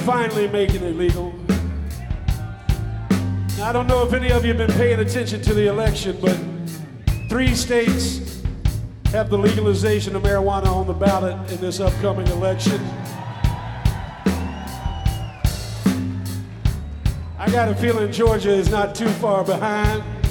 finally making it legal. Now, I don't know if any of you have been paying attention to the election, but 3 states have the legalization of marijuana on the ballot in this upcoming election. I got a feeling Georgia is not too far behind.